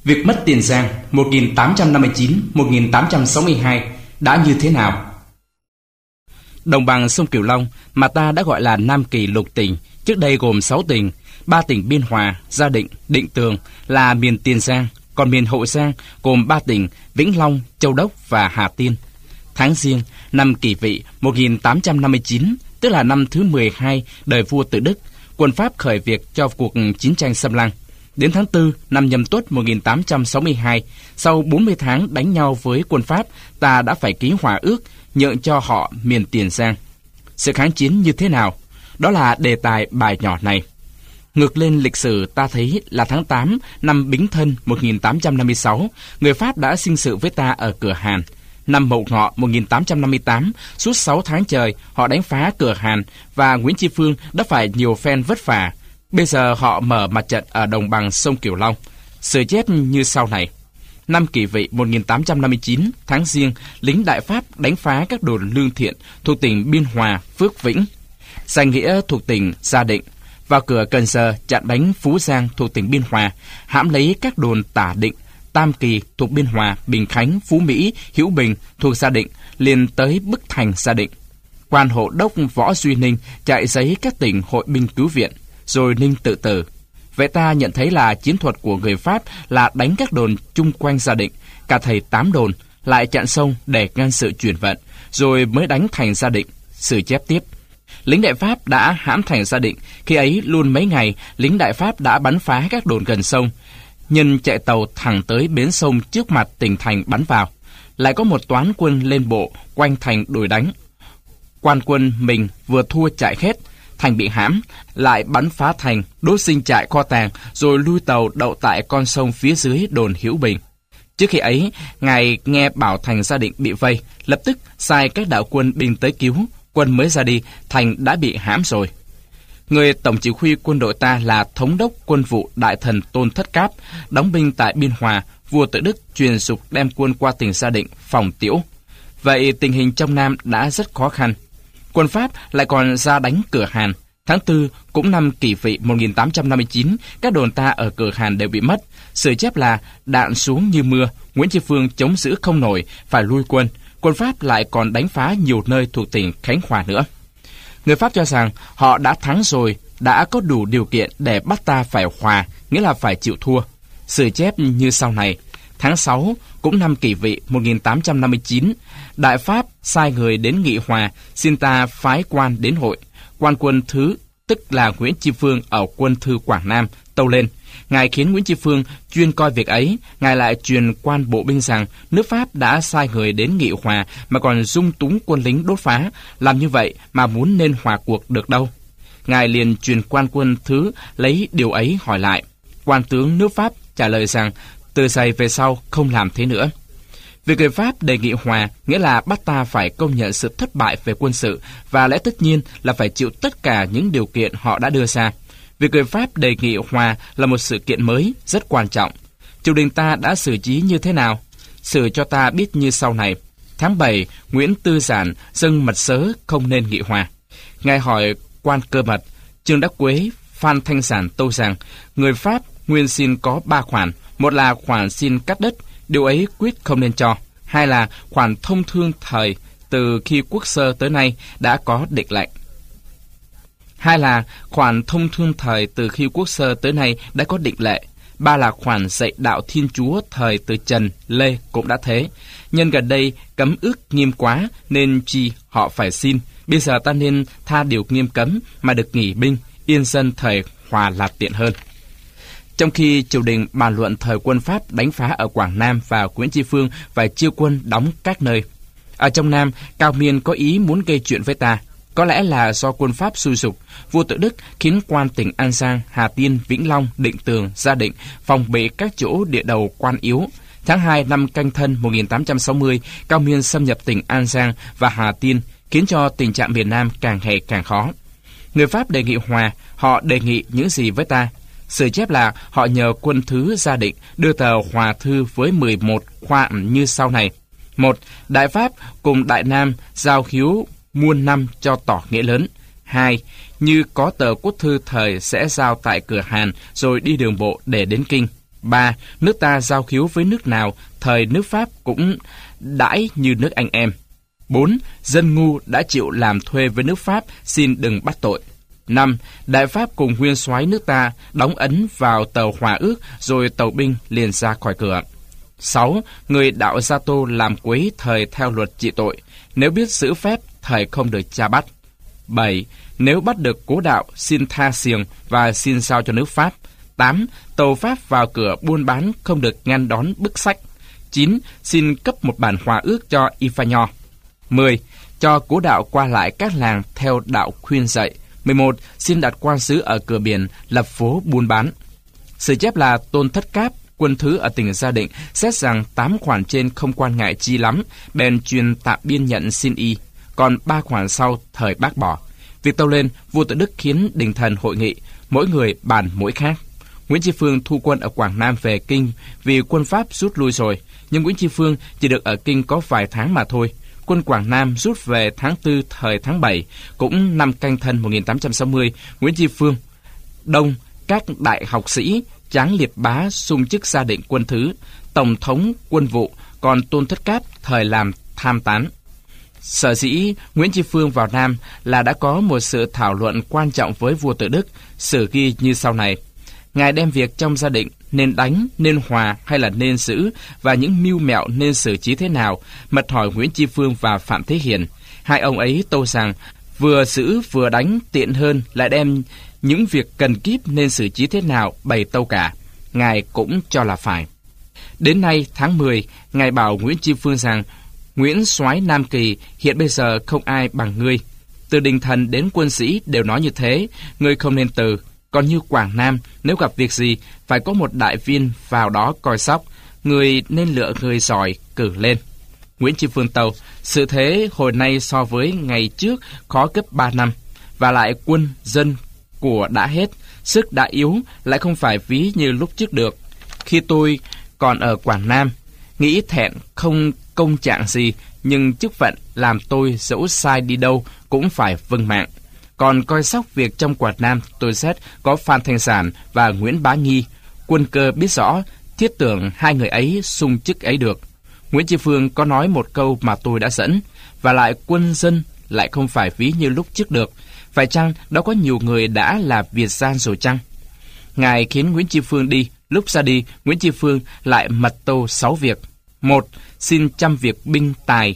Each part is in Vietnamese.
Việc mất Tiền Giang 1859-1862 đã như thế nào? Đồng bằng sông Cửu Long mà ta đã gọi là Nam Kỳ lục tỉnh, trước đây gồm 6 tỉnh, 3 tỉnh Biên Hòa, Gia Định, Định Tường là miền Tiền Giang, còn miền Hậu Giang gồm 3 tỉnh Vĩnh Long, Châu Đốc và Hà Tiên. Tháng Giêng năm Kỷ Vị 1859, tức là năm thứ 12 đời vua Tự Đức, quân Pháp khởi việc cho cuộc chiến tranh xâm lăng. Đến tháng 4 năm Nhâm Tuất 1862, sau 40 tháng đánh nhau với quân Pháp, ta đã phải ký hòa ước nhượng cho họ miền Tiền Giang. Sự kháng chiến như thế nào? Đó là đề tài bài nhỏ này. Ngược lên lịch sử ta thấy là tháng 8 năm Bính Thân 1856, người Pháp đã sinh sự với ta ở cửa Hàn. Năm Mậu Ngọ 1858, suốt 6 tháng trời họ đánh phá cửa Hàn và Nguyễn Tri Phương đã phải nhiều phen vất vả. Bây giờ họ mở mặt trận ở đồng bằng sông Cửu Long. Sự chép như sau này. Năm Kỷ Vị 1859, tháng Giêng, lính Đại Pháp đánh phá các đồn lương thiện thuộc tỉnh Biên Hòa, Phước Vĩnh, Danh Nghĩa thuộc tỉnh Gia Định, vào cửa Cần Giờ chặn đánh Phú Giang thuộc tỉnh Biên Hòa, hãm lấy các đồn Tả Định, Tam Kỳ thuộc Biên Hòa, Bình Khánh, Phú Mỹ, Hữu Bình thuộc Gia Định, liền tới bức thành Gia Định. Quan hộ đốc Võ Duy Ninh chạy giấy các tỉnh hội binh cứu viện, rồi Ninh tự tử. Vậy ta nhận thấy là chiến thuật của người Pháp là đánh các đồn chung quanh Gia Định, cả thầy 8 đồn, lại chặn sông để ngăn sự chuyển vận, rồi mới đánh thành Gia Định. Sử chép tiếp. Lính Đại Pháp đã hãm thành Gia Định, khi ấy luôn mấy ngày, lính Đại Pháp đã bắn phá các đồn gần sông. Nhân chạy tàu thẳng tới bến sông trước mặt tỉnh thành bắn vào. Lại có một toán quân lên bộ quanh thành đuổi đánh. Quan quân mình vừa thua chạy hết, thành bị hãm, lại bắn phá thành, đốt sinh trại kho tàng, rồi lui tàu đậu tại con sông phía dưới đồn Hữu Bình. Trước khi ấy, ngài nghe bảo thành Gia Định bị vây, lập tức sai các đạo quân binh tới cứu. Quân mới ra đi, thành đã bị hãm rồi. Người tổng chỉ huy quân đội ta là thống đốc quân vụ đại thần Tôn Thất Cáp, đóng binh tại Biên Hòa. Vua Tự Đức truyền giục đem quân qua tỉnh Gia Định phòng Tiễu. Vậy tình hình trong Nam đã rất khó khăn. Quân Pháp lại còn ra đánh cửa Hàn. Tháng 4 cũng năm Kỷ Vị 1859, các đồn ta ở cửa Hàn đều bị mất. Sử chép là đạn xuống như mưa, Nguyễn Tri Phương chống giữ không nổi, phải lui quân. Quân Pháp lại còn đánh phá nhiều nơi thuộc tỉnh Khánh Hòa nữa. Người Pháp cho rằng họ đã thắng rồi, đã có đủ điều kiện để bắt ta phải hòa, nghĩa là phải chịu thua. Sử chép như sau này. Tháng 6, cũng năm Kỷ Vị 1859, Đại Pháp sai người đến nghị hòa, xin ta phái quan đến hội. Quan quân thứ, tức là Nguyễn Tri Phương ở quân thư Quảng Nam, tâu lên. Ngài khiến Nguyễn Tri Phương chuyên coi việc ấy. Ngài lại truyền quan bộ binh rằng nước Pháp đã sai người đến nghị hòa mà còn dung túng quân lính đốt phá. Làm như vậy mà muốn nên hòa cuộc được đâu. Ngài liền truyền quan quân thứ lấy điều ấy hỏi lại. Quan tướng nước Pháp trả lời rằng từ giày về sau không làm thế nữa. Việc người Pháp đề nghị hòa nghĩa là bắt ta phải công nhận sự thất bại về quân sự và lẽ tất nhiên là phải chịu tất cả những điều kiện họ đã đưa ra. Việc người Pháp đề nghị hòa là một sự kiện mới, rất quan trọng. Triều đình ta đã xử trí như thế nào? Sử cho ta biết như sau này. Tháng 7, Nguyễn Tư Giản dâng mật sớ không nên nghị hòa. Ngài hỏi quan Cơ Mật, Trương Đắc Quế, Phan Thanh Giản tâu rằng người Pháp nguyên xin có 3 khoản. Một là khoản xin cắt đất, điều ấy quyết không nên cho. Hai là khoản thông thương thời từ khi Quốc Sơ tới nay đã có định lệnh. Hai là khoản thông thương thời từ khi Quốc Sơ tới nay đã có định lệ. Ba là khoản dạy đạo Thiên Chúa thời từ Trần, Lê cũng đã thế. Nhân gần đây cấm ước nghiêm quá nên chi họ phải xin. Bây giờ ta nên tha điều nghiêm cấm mà được nghỉ binh, yên dân thời hòa là tiện hơn. Trong khi triều đình bàn luận thời quân Pháp đánh phá ở Quảng Nam và Nguyễn Tri Phương phải chiêu quân đóng các nơi. Ở trong Nam, Cao Miên có ý muốn gây chuyện với ta. Có lẽ là do quân Pháp xui sục, vua Tự Đức khiến quan tỉnh An Giang, Hà Tiên, Vĩnh Long, Định Tường, Gia Định phòng bị các chỗ địa đầu quan yếu. Tháng 2 năm Canh Thân 1860, Cao Miên xâm nhập tỉnh An Giang và Hà Tiên, khiến cho tình trạng miền Nam càng ngày càng khó. Người Pháp đề nghị hòa, họ đề nghị những gì với ta? Sử chép là họ nhờ quân thứ Gia Định đưa tờ hòa thư với 11 khoản như sau này. 1. Đại Pháp cùng Đại Nam giao hiếu muôn năm cho tỏ nghĩa lớn. 2. Như có tờ quốc thư thời sẽ giao tại cửa Hàn rồi đi đường bộ để đến Kinh. 3. Nước ta giao khiếu với nước nào, thời nước Pháp cũng đãi như nước anh em. 4. Dân ngu đã chịu làm thuê với nước Pháp, xin đừng bắt tội. 5. Đại Pháp cùng nguyên soái nước ta đóng ấn vào tờ hòa ước, rồi tàu binh liền ra khỏi cửa. 6. Người đạo Gia Tô làm quấy thời theo luật trị tội, nếu biết giữ phép, thời không được tra bắt. 7. Nếu bắt được cố đạo, xin tha xiềng và xin sao cho nước Pháp. 8. Tàu Pháp vào cửa buôn bán không được ngăn đón bức sách. 9. Xin cấp một bản hòa ước cho Y Pha Nho. 10. Cho cố đạo qua lại các làng theo đạo khuyên dạy. 11. Xin đặt quan sứ ở cửa biển, lập phố buôn bán. Sự chép là Tôn Thất Cáp, quân thứ ở tỉnh Gia Định, xét rằng 8 khoản trên không quan ngại chi lắm, bèn truyền tạm biên nhận xin y, còn 3 khoản sau thời bác bỏ. Việc tâu lên, vua Tự Đức khiến đình thần hội nghị, mỗi người bàn mỗi khác. Nguyễn Tri Phương thu quân ở Quảng Nam về Kinh vì quân Pháp rút lui rồi, nhưng Nguyễn Tri Phương chỉ được ở Kinh có vài tháng mà thôi. Quân Quảng Nam rút về tháng 4 thời tháng 7, cũng năm Canh Thân 1860, Nguyễn Tri Phương đông các đại học sĩ, Tráng Liệt Bá xung chức Gia Định quân thứ, tổng thống quân vụ, còn Tôn Thất Cáp thời làm tham tán. Sở dĩ Nguyễn Tri Phương vào Nam là đã có một sự thảo luận quan trọng với vua Tự Đức, sử ghi như sau này: Ngài đem việc trong gia định nên đánh, nên hòa hay là nên giữ, và những mưu mẹo nên xử trí thế nào, mật hỏi Nguyễn Tri Phương và Phạm Thế Hiển. Hai ông ấy tâu rằng vừa giữ vừa đánh tiện hơn, lại đem những việc cần kíp nên xử trí thế nào bày tâu cả. Ngài cũng cho là phải. Đến nay tháng 10, Ngài bảo Nguyễn Tri Phương rằng: Nguyễn soái Nam Kỳ, hiện bây giờ không ai bằng ngươi. Từ đình thần đến quân sĩ đều nói như thế, ngươi không nên từ. Còn như Quảng Nam, nếu gặp việc gì, phải có một đại viên vào đó coi sóc. Người nên lựa người giỏi cử lên. Nguyễn Tri Phương tâu: sự thế hồi nay so với ngày trước khó gấp 3 năm. Và lại quân, dân, của đã hết, sức đã yếu, lại không phải ví như lúc trước được. Khi tôi còn ở Quảng Nam, nghĩ thẹn không công trạng gì, nhưng chức phận làm tôi dẫu sai đi đâu cũng phải vâng mạng. Còn coi sóc việc trong Quảng Nam, tôi xét có Phan Thanh Sản và Nguyễn Bá Nghi. Quân cơ biết rõ, thiết tưởng hai người ấy xung chức ấy được. Nguyễn Tri Phương có nói một câu mà tôi đã dẫn, và lại quân dân lại không phải ví như lúc trước được. Phải chăng đó có nhiều người đã là Việt gian rồi chăng? Ngài khiến Nguyễn Tri Phương đi. Lúc ra đi, Nguyễn Tri Phương lại mật tâu 6 việc. 1. Xin chăm việc binh tài.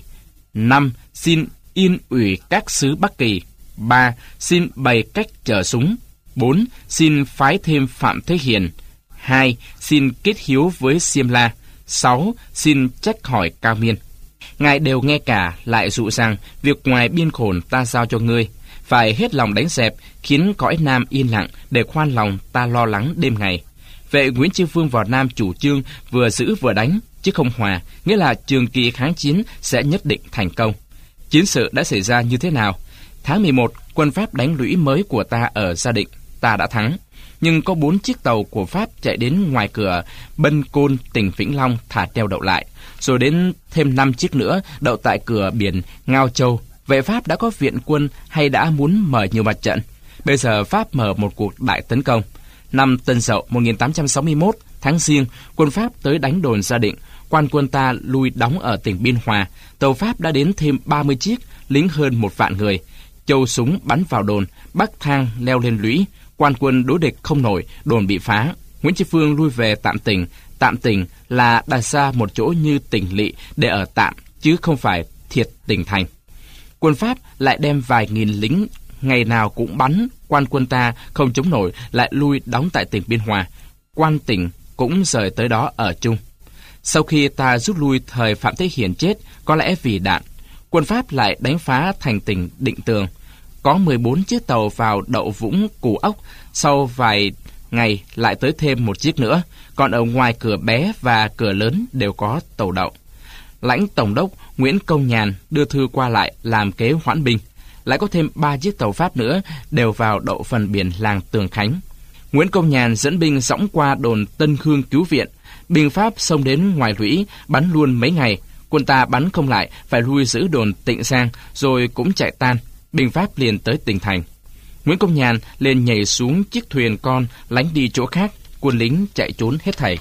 5. Xin yên ủy các xứ Bắc Kỳ. 3. Xin bày cách chở súng. 4. Xin phái thêm Phạm Thế Hiển. 2. Xin kết hiếu với Xiêm La. 6. Xin trách hỏi Cao Miên. Ngài đều nghe cả, lại dụ rằng việc ngoài biên khổn ta giao cho ngươi, phải hết lòng đánh dẹp, khiến cõi Nam yên lặng, để khoan lòng ta lo lắng đêm ngày. Vậy Nguyễn Tri Phương vào Nam chủ trương vừa giữ vừa đánh, chứ không hòa, nghĩa là trường kỳ kháng chiến sẽ nhất định thành công. Chiến sự đã xảy ra như thế nào? Tháng 11, quân Pháp đánh lũy mới của ta ở Gia Định, ta đã thắng. Nhưng có 4 chiếc tàu của Pháp chạy đến ngoài cửa Bân Côn, tỉnh Vĩnh Long thả treo đậu lại, rồi đến thêm 5 chiếc nữa đậu tại cửa biển Ngao Châu. Vậy Pháp đã có viện quân hay đã muốn mở nhiều mặt trận? Bây giờ Pháp mở một cuộc đại tấn công. Năm Tân Dậu 1861, tháng Giêng, quân Pháp tới đánh đồn Gia Định. Quan quân ta lui đóng ở tỉnh Biên Hòa. Tàu Pháp đã đến thêm 30 chiếc, lính hơn 1 vạn người. Châu súng bắn vào đồn, bắc thang leo lên lũy. Quan quân đối địch không nổi, đồn bị phá. Nguyễn Tri Phương lui về Tạm Tỉnh. Tạm Tỉnh là đặt ra một chỗ như tỉnh lỵ để ở tạm, chứ không phải thiệt tỉnh thành. Quân Pháp lại đem vài nghìn lính, ngày nào cũng bắn. Quan quân ta không chống nổi, lại lui đóng tại tỉnh Biên Hòa. Quan tỉnh cũng rời tới đó ở chung. Sau khi ta rút lui thời Phạm Thế Hiển chết, có lẽ vì đạn, quân Pháp lại đánh phá thành tỉnh Định Tường. Có 14 chiếc tàu vào đậu Vũng Cù Ốc, sau vài ngày lại tới thêm 1 chiếc nữa, còn ở ngoài cửa bé và cửa lớn đều có tàu đậu. Lãnh Tổng đốc Nguyễn Công Nhàn đưa thư qua lại làm kế hoãn binh. Lại có thêm 3 chiếc tàu Pháp nữa đều vào đậu phần biển làng Tường Khánh. Nguyễn Công Nhàn dẫn binh dõng qua đồn Tân Khương cứu viện. Binh Pháp xông đến ngoài lũy, bắn luôn mấy ngày. Quân ta bắn không lại, phải lui giữ đồn Tịnh Giang, rồi cũng chạy tan. Binh Pháp liền tới tỉnh thành. Nguyễn Công Nhàn liền nhảy xuống chiếc thuyền con lánh đi chỗ khác. Quân lính chạy trốn hết thảy.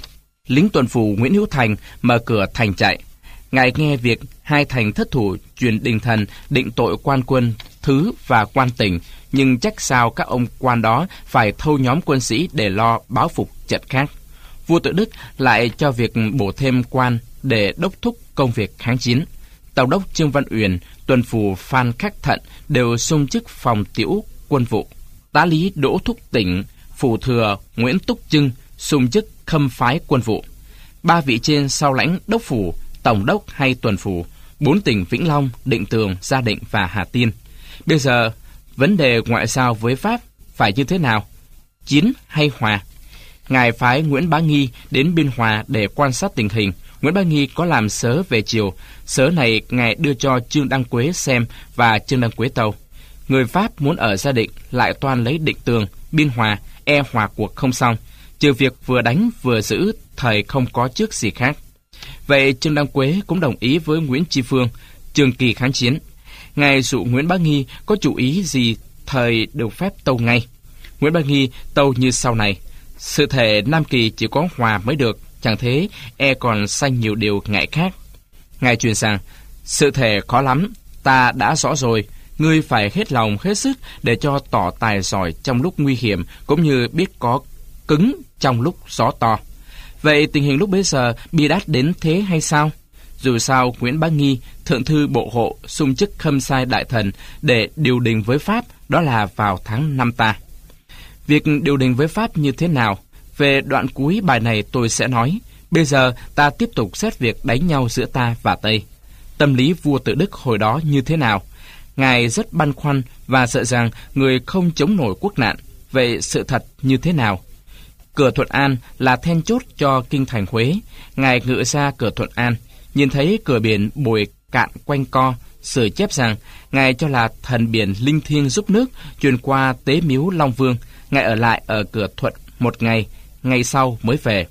lính tuần phủ Nguyễn Hữu Thành mở cửa thành chạy. Ngài nghe việc hai thành thất thủ truyền đình thần định tội quan quân thứ và quan tỉnh, nhưng chắc sao các ông quan đó phải thâu nhóm quân sĩ để lo báo phục trận khác. Vua Tự Đức lại cho việc bổ thêm quan để đốc thúc công việc kháng chiến. Tổng đốc Trương Văn Uyển, tuần phủ Phan Khắc Thận đều xung chức phòng tiểu quân vụ. Tá lý Đỗ Thúc Tỉnh, phủ thừa Nguyễn Túc Trưng xung chức khâm phái quân vụ. Ba vị trên sau lãnh đốc phủ, tổng đốc hay tuần phủ, 4 tỉnh Vĩnh Long, Định Tường, Gia Định và Hà Tiên. Bây giờ, vấn đề ngoại giao với Pháp phải như thế nào? Chiến hay hòa? Ngài phái Nguyễn Bá Nghi đến Biên Hòa để quan sát tình hình. Nguyễn Bá Nghi có làm sớ về chiều. Sớ này Ngài đưa cho Trương Đăng Quế xem và Trương Đăng Quế tâu. Người Pháp muốn ở Gia Định lại toan lấy Định Tường, Biên Hòa, hòa cuộc không xong. Trừ việc vừa đánh vừa giữ, thời không có trước gì khác. Vậy Trương Đăng Quế cũng đồng ý với Nguyễn Tri Phương, trường kỳ kháng chiến. Ngài dụ Nguyễn Bá Nghi có chủ ý gì, thời được phép tâu ngay. Nguyễn Bá Nghi tâu như sau này: sự thể Nam Kỳ chỉ có hòa mới được, chẳng thế còn sanh nhiều điều ngại khác. Ngài truyền rằng: sự thể khó lắm, ta đã rõ rồi, ngươi phải hết lòng hết sức để cho tỏ tài giỏi trong lúc nguy hiểm, cũng như biết có cứng trong lúc gió to. Vậy tình hình lúc bấy giờ bi đát đến thế hay sao? Dù sao Nguyễn Bá Nghi, thượng thư bộ hộ, xung chức khâm sai đại thần để điều đình với Pháp, đó là vào tháng 5 ta. Việc điều đình với Pháp như thế nào? Về đoạn cuối bài này tôi sẽ nói. Bây giờ ta tiếp tục xét việc đánh nhau giữa ta và Tây. Tâm lý vua Tự Đức hồi đó như thế nào? Ngài rất băn khoăn và sợ rằng người không chống nổi quốc nạn. Vậy sự thật như thế nào? Cửa Thuận An là then chốt cho kinh thành Huế. Ngài ngự ra cửa Thuận An, nhìn thấy cửa biển bồi cạn quanh co, sử chép rằng Ngài cho là thần biển linh thiêng giúp nước, truyền qua tế miếu Long Vương. Ngài ở lại ở cửa Thuận một ngày, ngày sau mới về.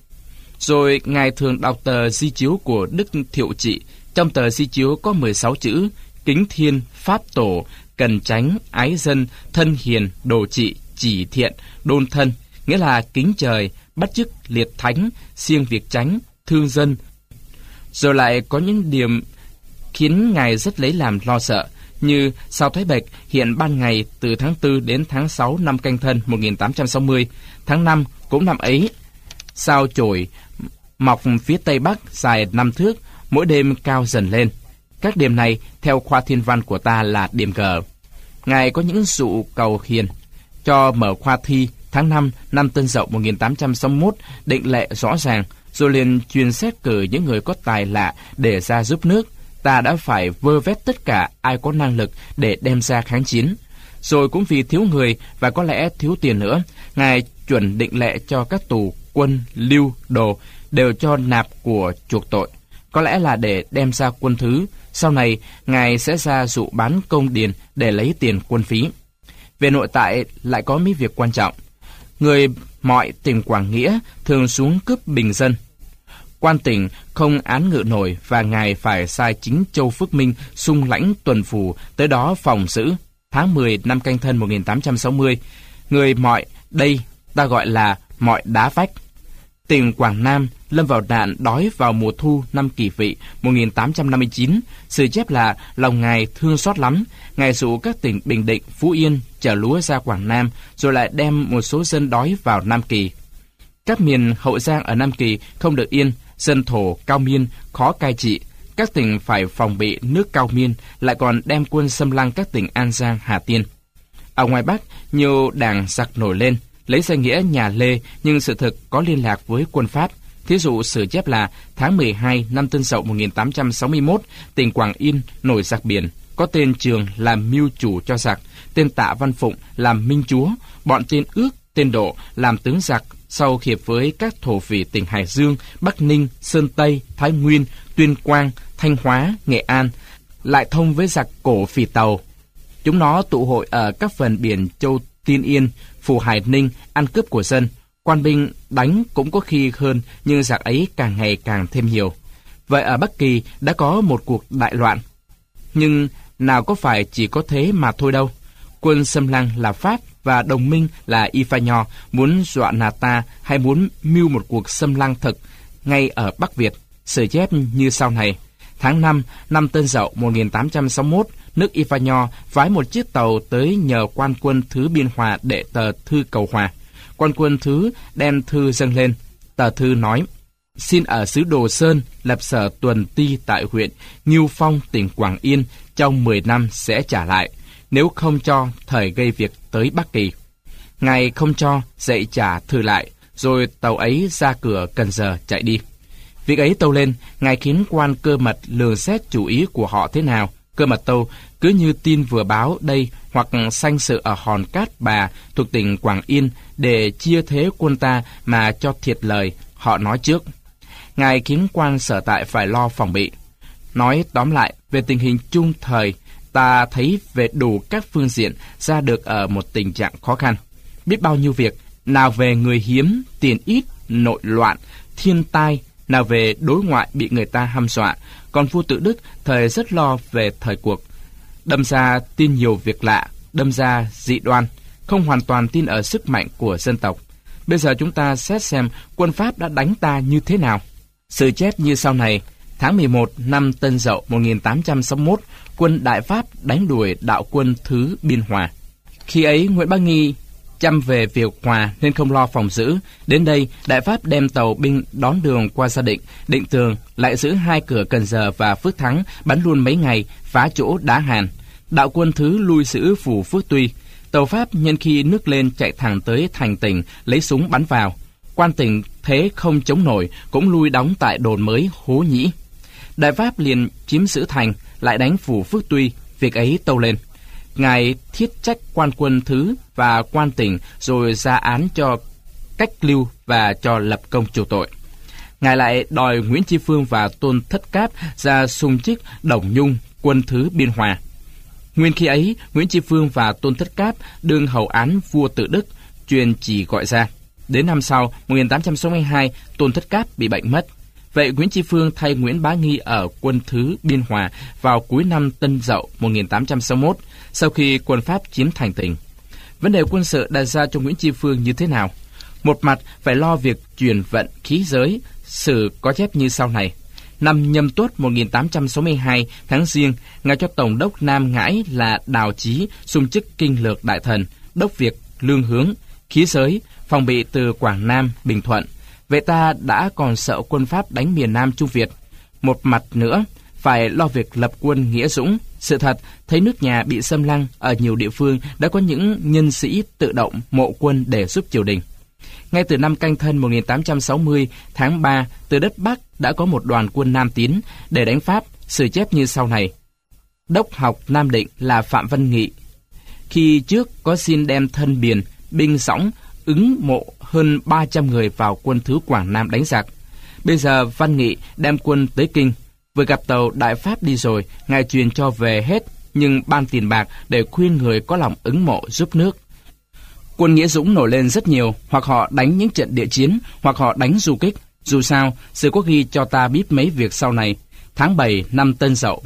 Rồi Ngài thường đọc tờ di chiếu của Đức Thiệu Trị. Trong tờ di chiếu có 16 chữ: kính thiên, pháp tổ, cần chánh, ái dân, thân hiền, đồ trị, chỉ thiện, đôn thân, nghĩa là kính trời, bắt chước liệt thánh, siêng việc chánh, thương dân. Rồi lại có những điểm khiến Ngài rất lấy làm lo sợ, như sao Thái Bạch hiện ban ngày từ tháng 4 đến tháng 6 năm Canh Thân 1860, tháng 5 cũng năm ấy. Sao Chổi mọc phía tây bắc dài 5 thước, mỗi đêm cao dần lên. Các điểm này theo khoa thiên văn của ta là điểm G. Ngài có những dụ cầu hiền cho mở khoa thi tháng 5 năm Tân Dậu 1861 định lệ rõ ràng, rồi liền truyền xét cử những người có tài lạ để ra giúp nước. Ta đã phải vơ vét tất cả ai có năng lực để đem ra kháng chiến. Rồi cũng vì thiếu người và có lẽ thiếu tiền nữa, Ngài chuẩn định lệ cho các tù quân, lưu, đồ đều cho nạp của chuộc tội. Có lẽ là để đem ra quân thứ. Sau này Ngài sẽ ra dụ bán công điền để lấy tiền quân phí. Về nội tại lại có mấy việc quan trọng. Người mọi tỉnh Quảng Nghĩa thường xuống cướp bình dân. Quan tỉnh không án ngự nổi và Ngài phải sai chính Châu Phước Minh xung lãnh tuần phủ tới đó phòng giữ. Tháng 10 năm Canh Thân 1860, người mọi đây ta gọi là mọi đá vách. Tỉnh Quảng Nam lâm vào nạn đói vào mùa thu năm Kỷ Vị 1859. Sử chép là lòng Ngài thương xót lắm. Ngài dụ các tỉnh Bình Định, Phú Yên chở lúa ra Quảng Nam, rồi lại đem một số dân đói vào Nam Kỳ. Các miền Hậu Giang ở Nam Kỳ không được yên, dân thổ cao miên khó cai trị. Các tỉnh phải phòng bị nước cao miên, lại còn đem quân xâm lăng các tỉnh An Giang, Hà Tiên. Ở ngoài Bắc, nhiều đảng giặc nổi lên, lấy danh nghĩa nhà Lê, nhưng sự thực có liên lạc với quân Pháp. Thí dụ sử chép là tháng 12 năm Tân Dậu 1861, tỉnh Quảng Yên nổi giặc biển, có tên Trường làm mưu chủ cho giặc, tên Tạ Văn Phụng làm minh chúa, bọn tên Ước, tên Độ làm tướng giặc. Sau hiệp với các thổ phỉ tỉnh Hải Dương, Bắc Ninh, Sơn Tây, Thái Nguyên, Tuyên Quang, Thanh Hóa, Nghệ An, lại thông với giặc cổ phỉ Tàu. Chúng nó tụ hội ở các phần biển Châu Tiên Yên, Phù Hải Ninh, ăn cướp của dân. Quan binh đánh cũng có khi hơn, nhưng giặc ấy càng ngày càng thêm nhiều. Vậy ở Bắc Kỳ đã có một cuộc đại loạn. Nhưng nào có phải chỉ có thế mà thôi đâu. Quân xâm lăng là Pháp và đồng minh là Y Pha Nho muốn dọa nạt ta hay muốn mưu một cuộc xâm lăng thực. ngay ở Bắc Việt. Sử chép như sau này: tháng 5 năm Tân Dậu 1861, nước Ivanho phái một chiếc tàu tới nhờ quan quân thứ Biên Hòa đệ tờ thư cầu hòa. Quan quân thứ đem thư dâng lên. Tờ thư nói: xin ở xứ Đồ Sơn lập sở tuần ti tại huyện Ngưu Phong, tỉnh Quảng Yên, trong 10 năm sẽ trả lại. Nếu không cho, thời gây việc tới Bắc Kỳ. Ngài không cho, dậy trả thư lại, rồi tàu ấy ra cửa Cần Giờ chạy đi. Việc ấy tâu lên, ngài khiến quan Cơ Mật lường xét chủ ý của họ thế nào. Cơ Mật tâu: cứ như tin vừa báo đây, hoặc sanh sự ở Hòn Cát Bà thuộc tỉnh Quảng Yên, để chia thế quân ta mà cho thiệt lời, họ nói trước. Ngài khiến quan sở tại phải lo phòng bị. Nói tóm lại, về tình hình chung thời, ta thấy về đủ các phương diện ra được ở một tình trạng khó khăn. Biết bao nhiêu việc, nào về người hiếm, tiền ít, nội loạn, thiên tai, nào về đối ngoại bị người ta hăm dọa. Còn vua Tự Đức thời rất lo về thời cuộc. Đâm ra tin nhiều việc lạ, đâm ra dị đoan, không hoàn toàn tin ở sức mạnh của dân tộc. Bây giờ chúng ta xét xem quân Pháp đã đánh ta như thế nào. Sử chép như sau này: tháng 11 năm Tân Dậu 1861, quân Đại Pháp đánh đuổi đạo quân thứ Biên Hòa. Khi ấy Nguyễn Bá Nghi chăm về việc hòa nên không lo phòng giữ. Đến đây, Đại Pháp đem tàu binh đón đường qua Gia Định, Định Tường, lại giữ hai cửa Cần Giờ và Phước Thắng, bắn luôn mấy ngày, phá chỗ Đá Hàn. Đạo quân thứ lui giữ phủ Phước Tuy. Tàu Pháp nhân khi nước lên chạy thẳng tới thành tỉnh, lấy súng bắn vào. Quan tỉnh thế không chống nổi, cũng lui đóng tại đồn mới Hố Nhĩ. Đại Pháp liền chiếm giữ thành, lại đánh phủ Phước Tuy. Việc ấy tâu lên. Ngài thiết trách quan quân thứ và quan tỉnh, rồi ra án cho cách lưu và cho lập công chuộc tội. Ngài lại đòi Nguyễn Tri Phương và Tôn Thất Cáp ra xung chức Đồng Nhung, quân thứ Biên Hòa. Nguyên khi ấy, Nguyễn Tri Phương và Tôn Thất Cáp đương hầu án vua Tự Đức, truyền chỉ gọi ra. Đến năm sau, 1862, Tôn Thất Cáp bị bệnh mất. Vậy Nguyễn Tri Phương thay Nguyễn Bá Nghi ở quân thứ Biên Hòa vào cuối năm Tân Dậu 1861, sau khi quân Pháp chiếm thành tỉnh. Vấn đề quân sự đặt ra cho Nguyễn Tri Phương như thế nào? Một mặt phải lo việc truyền vận khí giới. Sử có chép như sau này: năm Nhâm Tuất 1862 tháng Giêng, ngài cho tổng đốc Nam Ngãi là Đào Chí xung chức kinh lược đại thần, đốc việc lương hướng, khí giới, phòng bị từ Quảng Nam, Bình Thuận. Vậy ta đã còn sợ quân Pháp đánh miền Nam Trung Việt. Một mặt nữa, phải lo việc lập quân nghĩa dũng. Sự thật, thấy nước nhà bị xâm lăng, ở nhiều địa phương đã có những nhân sĩ tự động mộ quân để giúp triều đình. Ngay từ năm Canh Thân 1860, tháng 3, từ đất Bắc đã có một đoàn quân Nam tiến để đánh Pháp. Sử chép như sau này: đốc học Nam Định là Phạm Văn Nghị. Khi trước có xin đem thân Biền, binh Sõng, ứng mộ hơn 300 người vào quân thứ Quảng Nam đánh giặc. Bây giờ Văn Nghị đem quân tới Kinh. Vừa gặp tàu Đại Pháp đi rồi, ngài truyền cho về hết, nhưng ban tiền bạc để khuyên người có lòng ứng mộ giúp nước. Quân nghĩa dũng nổi lên rất nhiều, hoặc họ đánh những trận địa chiến, hoặc họ đánh du kích. Dù sao, Sử có ghi cho ta biết mấy việc sau này. Tháng 7 năm Tân Dậu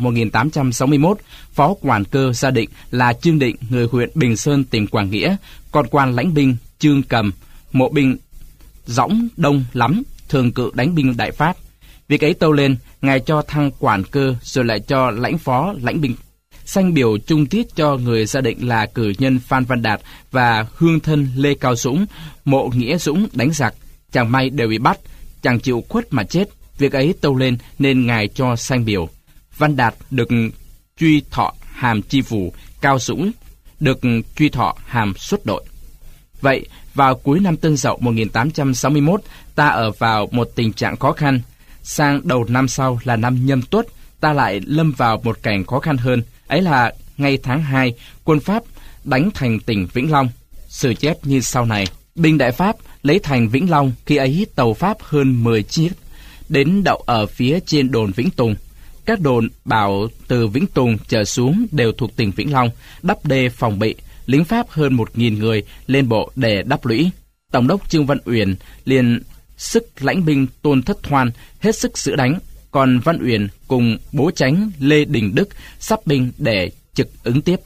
1861, phó quản cơ Gia Định là Trương Định, người huyện Bình Sơn, tỉnh Quảng Nghĩa, còn quan lãnh binh Trương Cầm, mộ binh Dõng đông lắm, thường cự đánh binh Đại Pháp. Việc ấy tâu lên, ngài cho thăng quản cơ, rồi lại cho lãnh phó lãnh binh. Sanh biểu trung tiết cho người Gia Định là cử nhân Phan Văn Đạt và hương thân Lê Cao Dũng, mộ Nghĩa Dũng đánh giặc. Chẳng may đều bị bắt, chẳng chịu khuất mà chết. Việc ấy tâu lên nên ngài cho sanh biểu. Văn Đạt được truy thọ hàm tri phủ, Cao Dũng được truy thọ hàm xuất đội. Vậy, vào cuối năm Tân Dậu 1861, ta ở vào một tình trạng khó khăn. Sang đầu năm sau là năm Nhâm Tuất, ta lại lâm vào một cảnh khó khăn hơn. Ấy là ngay tháng 2, quân Pháp đánh thành tỉnh Vĩnh Long. Sử chép như sau này: binh Đại Pháp lấy thành Vĩnh Long, khi ấy tàu Pháp hơn 10 chiếc, đến đậu ở phía trên đồn Vĩnh Tùng. Các đồn bảo từ Vĩnh Tùng trở xuống đều thuộc tỉnh Vĩnh Long, đắp đê phòng bị. Lính Pháp hơn 1.000 người lên bộ để đắp lũy. Tổng đốc Trương Văn Uyển liền sức lãnh binh Tôn Thất Thoan hết sức giữ đánh, còn Văn Uyển cùng bố chánh Lê Đình Đức sắp binh để trực ứng tiếp.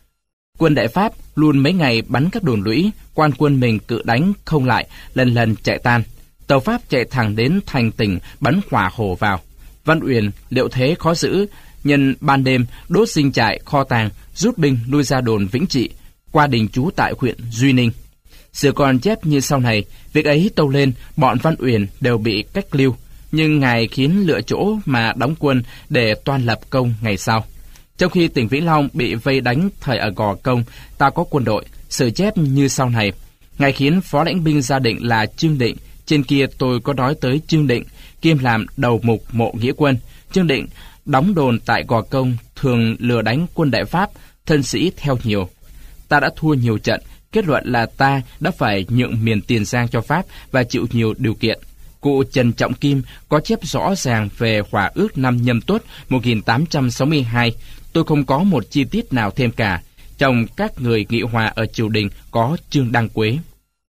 Quân Đại Pháp luôn mấy ngày bắn các đồn lũy, quan quân mình cự đánh không lại, lần lần chạy tan. Tàu Pháp chạy thẳng đến thành tỉnh bắn hỏa hổ vào. Văn Uyển liệu thế khó giữ, nhân ban đêm đốt dinh trại kho tàng, rút binh lui ra đồn Vĩnh Trị, qua đình trú tại huyện Duy Ninh. Sử còn chép như sau này, việc ấy tâu lên, bọn Văn Uyển đều bị cách lưu, nhưng ngài khiến lựa chỗ mà đóng quân để toan lập công ngày sau. Trong khi tỉnh Vĩnh Long bị vây đánh thời ở Gò Công, ta có quân đội. Sử chép như sau này, ngài khiến phó lãnh binh Gia Định là Trương Định. Trên kia tôi có nói tới Trương Định, kiêm làm đầu mục mộ nghĩa quân. Trương Định đóng đồn tại Gò Công, thường lừa đánh quân Đại Pháp, thân sĩ theo nhiều. Ta đã thua nhiều trận, kết luận là ta đã phải nhượng miền Tiền Giang cho Pháp và chịu nhiều điều kiện. Cụ Trần Trọng Kim có chép rõ ràng về Hòa ước năm Nhâm Tuất 1862. Tôi không có một chi tiết nào thêm cả. Trong các người nghị hòa ở triều đình có Trương Đăng Quế.